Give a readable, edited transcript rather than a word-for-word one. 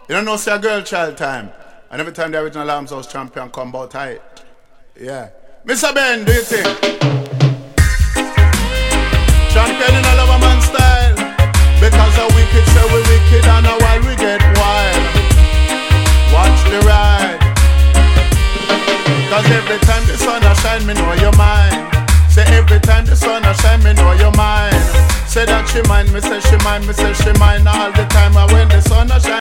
You don't know, say a girl child time. And every time the original Arms House champion come about tight. Yeah. Mr. Ben, do you think? Champion in a lover man style. Because the wicked say we wicked and a while we get wild. Watch the ride. Cause every time the sun a shine, me know your mind. Say every time the sun a shine, me know your mind. Say that she mind, me say she mind, me say she mind all the time. And when the sun a shine